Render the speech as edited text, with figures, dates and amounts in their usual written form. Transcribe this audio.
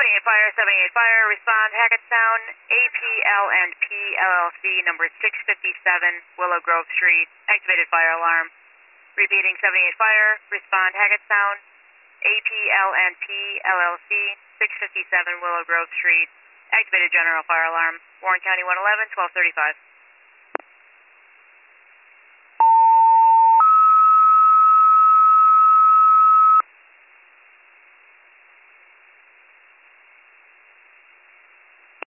Fire, 78 Fire, respond, Hackettstown, APL&P LLC, number 657, Willow Grove Street, activated fire alarm. Repeating, 78 Fire, respond, Hackettstown, APL&P LLC, 657 Willow Grove Street, activated general fire alarm. Warren County 111, 1235.